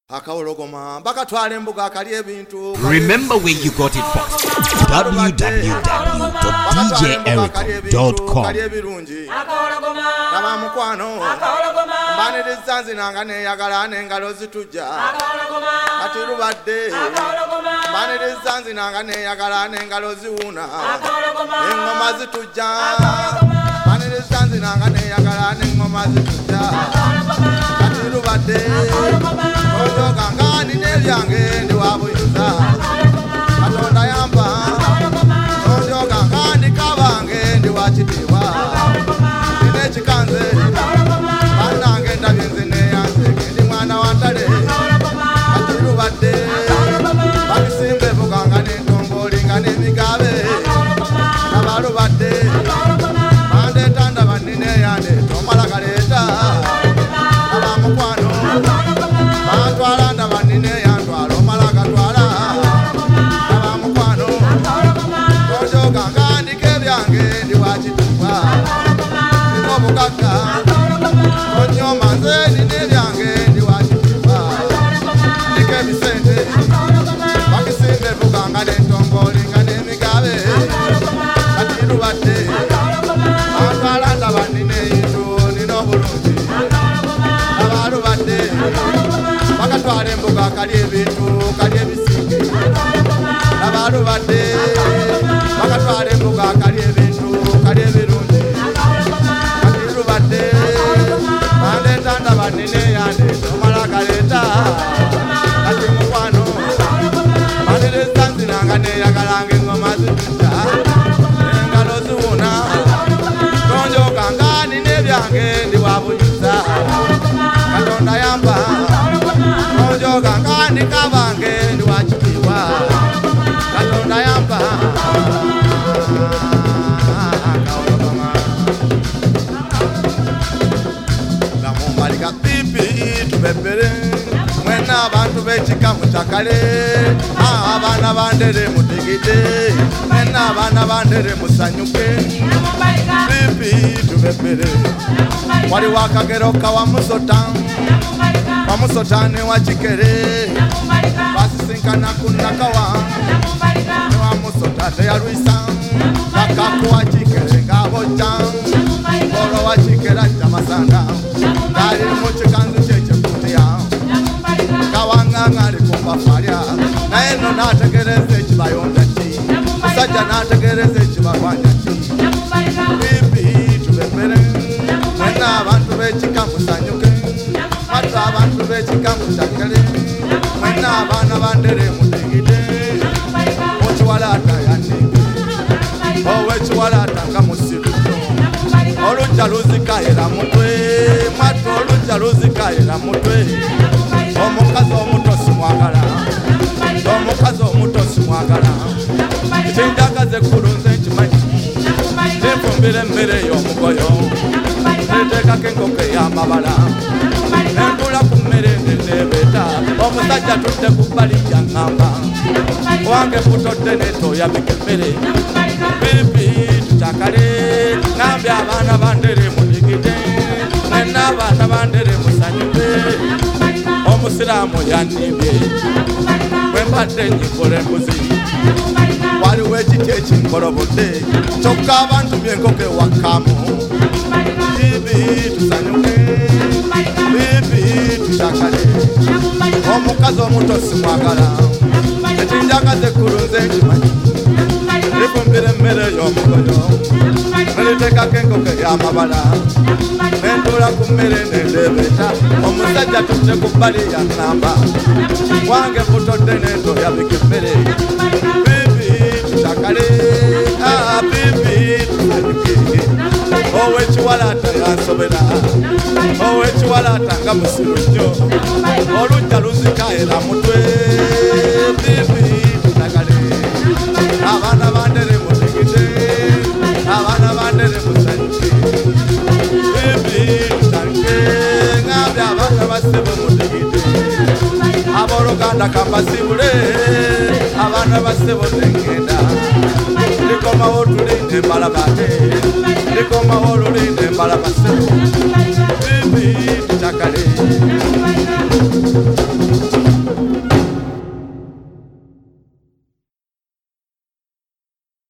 akawologoma bakatwala embuga akali ebintu. Remember where you got it first. www.djericom.com. Kama mukwano mbaniriza nzinanga neyagala n'engalo zitujja kati lubadde mbaniriza nzinanga neyagala n'engalo ziwuna engoma zitujja mbaniriza nzinanga neyagala n'engoma zitujja kati lubadde ojoganga nine byange ndi wabuyinza Katonda yamba ojoganga ndikabange ndi wakitiibwa nine kikanze banange ndabyenze neyanze ndi mwana wa ntale kati lubadde babisimbe buganga n'entongolinga n'emigabe abalubadde bandeeta ndaba nine yande tomalagaleeta abamukwano batwala ndaba nine yantwala omalaga twala abamukwano tojoganga ndike byange ndi wakituba obugagga onyoma nze nine byange ndi wakituba ndike ebisente bakisimbe buganga n'entongolinga n'emigabe kati lubadde batwala ndaba nine yintu nina obulungi abalubadde bakatwala embuga kali ebintu kali ebisinge abalubadde bakatwala embuga kali ebintu kali ebirungi kati lubadde bandeeta ndaba nine yande tomala galeeta kati mukwano bandereza nzinanga neyagalanga engoma zitujja engalo ziwuna tonjoganga nine byange ndi wabuyinza Katonda yamba ojoganga ndikabange ndi wakitiibwa Katonda yamba ngamumalika pipi tubebere mwena abantu b'ekika mutakale abaana bandere mudigide mwena abaana bandere musanyuke pipi tubebere waliwo akagero kawamusota wamusotane wa kikere basisinkana kunakawa newamusota teyalwisa kakakuwa kikere ngabojja olo wa kikere ajja masanda dali mukikanzu kyekikutiya kawanganga alikumbafarya naye no nategereza ekibayonja ki musajja nategereza ekibalwanya ki bibi tubembere mwena abantu b'ekika musanyuke matu abantu b'ekika mutakale mwena abaana bandere mudigide okiwalaata yanimbe owekiwalaata nga musiru olujja luzikayira mutwe matu olujja luzikayira mutwe omukazi omuto simwagala omukazi omuto simwagala ekinjagaze kulunze nkimanyi nefumbira emmere y'omugoyo neteekako enkoko ey'amabala nentula ku mmere nenebeeta omusajja tudde ku bbali yaŋŋamba owange butodde netooyabika emmere bibi tutakale nambye abaana bandere mudigide mwena abaana bandere musanyuke omusiraamu yannimbye bwe mbadde nyikola embuzi waliwo ekiti ekinkolobodde kyokka abantu byenkoko ewakkamu bibi tusanyuke bibi tutakale omukazi omuto simwagala ekinjagaze kulunze nkimanyi lifumbira emmere y'omugoyo neliteekako enkoko ey'amabala nentula ku mmere nendebeeta omusajja tudde ku bbali yaŋŋamba wange butodde nentooyabika emmere bibi tutakale bibi tusanyuke owekiwalaata yansobera owekiwalaata nga musiru nnyo olujja luzikayira mutwe bibi tutakale abaana bandere mudigide abaana bandere musanyuke bibi tutange ngambye abaana basebo mudigide abooluganda kambasibule abaana basebo nengenda likomawo tulinde mbalabate likomawo lulinde mbalabasebo bibi tutakale